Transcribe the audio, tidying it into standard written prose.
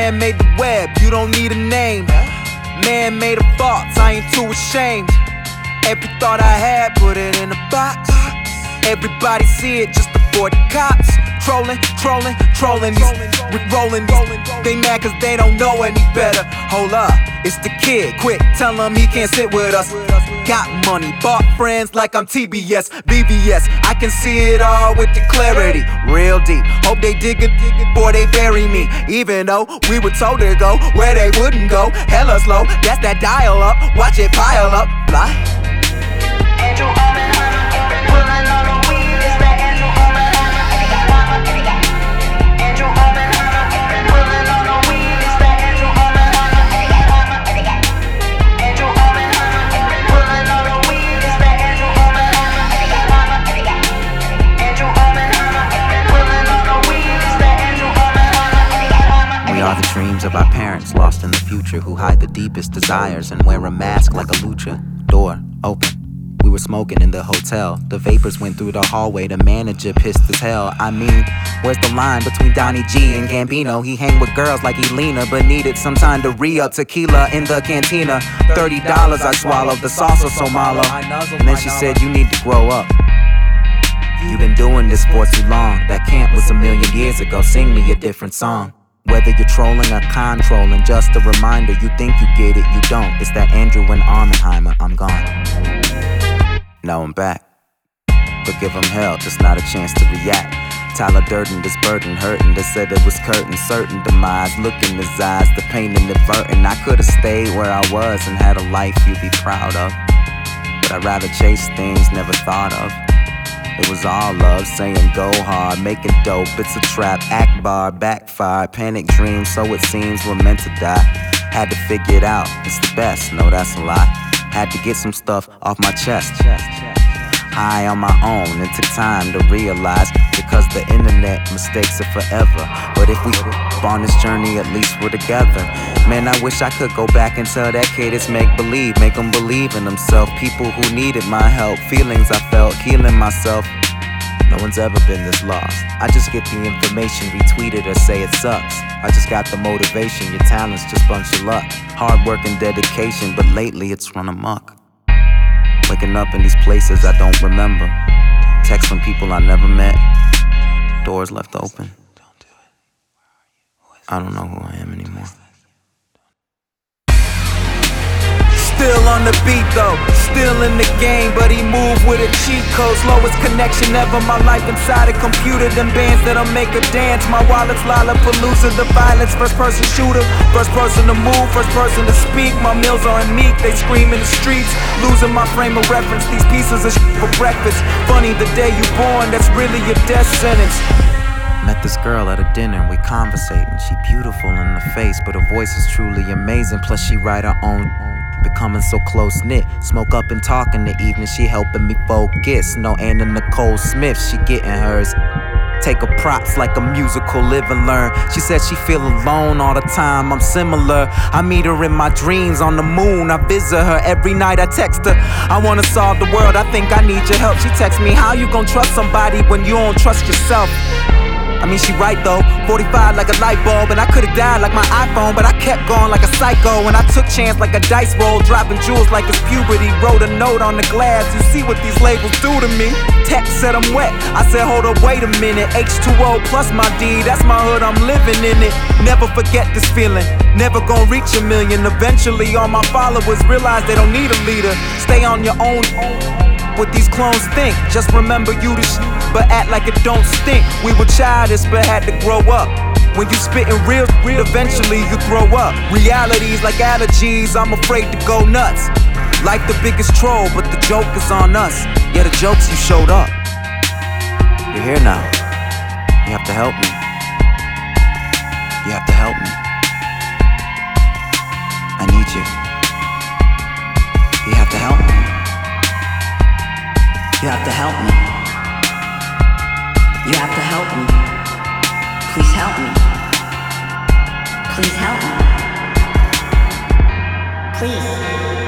Man made the web, you don't need a name. Man made of thoughts, I ain't too ashamed. Every thought I had, put it in a box. Everybody see it, just avoid the cops. Trolling, these Rick-rolling these. They mad cause they don't know any better. Hold up, it's the kid, quick, tell him he can't sit with us. Got money, bought friends like I'm TBS, BBS. I can see it all with the clarity, real deep. Hope they dig it before they bury me. Even though we were told to go where they wouldn't go, hella slow, that's that dial up, watch it pile up, fly. Andrew Oppenheimer, pulling on the weed, it's the Andrew Oppenheimer. Andrew Oppenheimer, pulling on the weed, it's the Andrew Oppenheimer. Andrew Oppenheimer, pulling on the weed, it's the Andrew Oppenheimer. Andrew Oppenheimer, pulling on the weed, it's the Andrew Oppenheimer. We are the dreams of our parents, lost in the future, who hide the deepest desires and wear a mask like a lucha. Door open. We were smoking in the hotel. The vapors went through the hallway. The manager pissed as hell. I mean, where's the line between Donnie G and Gambino? He hang with girls like Elena, but needed some time to re-up tequila in the cantina. $30 I swallowed, the salsa so malo. And then she said, you need to grow up. You've been doing this for too long. That camp was a million years ago. Sing me a different song. Whether you're trolling or controlling, just a reminder, you think you get it, you don't. It's that Andrew and Oppenheimer, I'm gone. Now I'm back. But give him hell, just not a chance to react. Tyler Durden, this burden hurting. They said it was curtain, certain demise. Look in his eyes, the pain inadvertent. I could've stayed where I was and had a life you'd be proud of. But I'd rather chase things never thought of. It was all love, saying go hard, making dope, it's a trap, act bar, backfire, panic dreams, so it seems we're meant to die. Had to figure it out, it's the best, no that's a lie. Had to get some stuff off my chest. High on my own, it took time to realize, because the internet mistakes are forever. But if we on this journey, at least we're together. Man, I wish I could go back and tell that kid it's make-believe, make him believe in himself. People who needed my help, feelings I felt, healing myself. No one's ever been this lost. I just get the information retweeted or say it sucks. I just got the motivation, your talent's just bunch of luck. Hard work and dedication, but lately it's run amok. Waking up in these places I don't remember. Text from people I never met. Doors left open. I don't know who I am anymore. Still on the beat though, still in the game, but he moved with a cheat code. Slowest connection ever, my life inside a computer. Them bands that'll make a dance, my wallet's Lollapalooza. The violence, first person shooter, first person to move, first person to speak. My meals aren't meat, they scream in the streets. Losing my frame of reference, these pieces of shit for breakfast. Funny the day you born, that's really your death sentence. Met this girl at a dinner, we conversating. She beautiful in the face, but her voice is truly amazing. Plus she write her own, becoming so close-knit. Smoke up and talk in the evening, she helping me focus. No Anna Nicole Smith, she getting hers. Take her props like a musical, live and learn. She said she feel alone all the time, I'm similar. I meet her in my dreams on the moon, I visit her every night, I text her. I wanna solve the world, I think I need your help. She texts me, how you gon' trust somebody when you don't trust yourself? I mean, she right though, 45 like a light bulb. And I could've died like my iPhone, but I kept going like a psycho. And I took chance like a dice roll, dropping jewels like it's puberty. Wrote a note on the glass, you see what these labels do to me. Text said I'm wet, I said hold up, wait a minute. H2O plus my D, that's my hood, I'm living in it. Never forget this feeling, never gon' reach a million. Eventually all my followers realize they don't need a leader. Stay on your own. What these clones think, just remember you the shit, but act like it don't stink. We were childish but had to grow up. When you spittin' real, eventually you throw up. Reality's like allergies, I'm afraid to go nuts. Life the biggest troll, but the joke is on us. Yeah, the jokes you showed up. You're here now, you have to help me. You have to help me. I need you. You have to help me. You have to help me. You have to help me. Please help me. Please help me. Please.